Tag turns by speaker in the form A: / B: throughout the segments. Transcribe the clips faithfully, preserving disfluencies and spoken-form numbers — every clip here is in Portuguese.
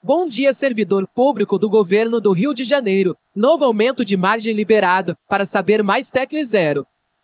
A: Bom dia, servidor público do governo do Rio de Janeiro. Novo aumento de margem liberado. Para saber mais, tecle zero.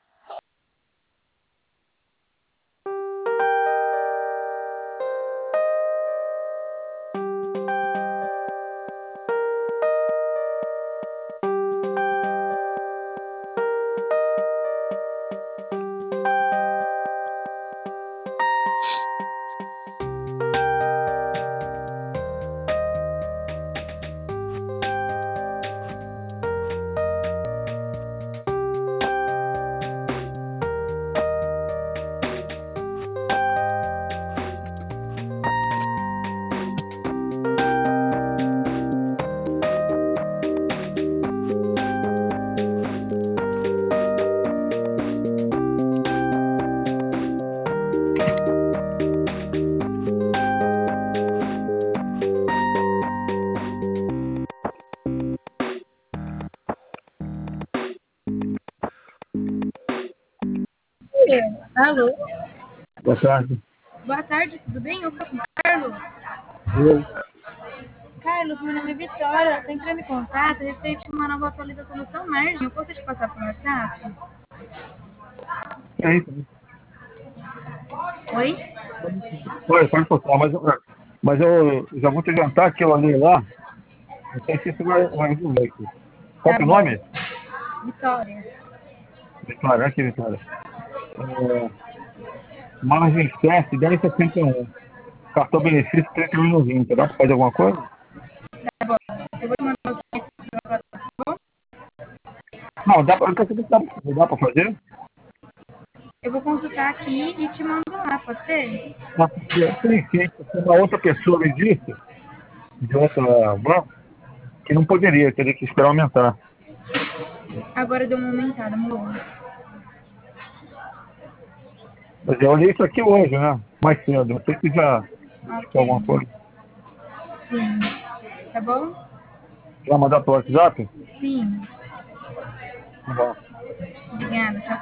B: Alô?
C: Boa tarde.
B: Boa tarde, tudo bem? Eu falo com o Carlos.
C: Eu,
B: Carlos, meu nome é Vitória. Estou entrando em contato a respeito de uma nova atualização do seu margem. Eu posso te passar por WhatsApp?
C: é isso.
B: Oi?
C: Pode, pode postar, mas, eu- mas eu já vou te adiantar que eu olhei lá. Não sei se isso vai, vai resolver aqui. Qual
B: Tá
C: que é o
B: bom.
C: nome?
B: Vitória.
C: Vitória, aqui, Vitória. É, margem sete, dez e setenta e um. Cartão benefício trinta e um e vinte. Dá para fazer alguma coisa?
B: Eu vou te mandar os links do WhatsApp, tá bom?
C: Não, dá para dá, dá para fazer?
B: Eu vou consultar aqui e te mando lá, pode ser?
C: Dá pra fazer. Sim, sim. Porque uma outra pessoa me disse, de outra banco, que não poderia, teria que esperar aumentar.
B: Agora deu uma aumentada, amor.
C: Mas eu olhei isso aqui hoje, né? Mais cedo. Não sei se já ficou
B: Ok.
C: alguma coisa.
B: Sim. Tá bom?
C: Vai mandar para o WhatsApp?
B: Sim.
C: Tá bom.
B: Obrigada. Tchau, tchau.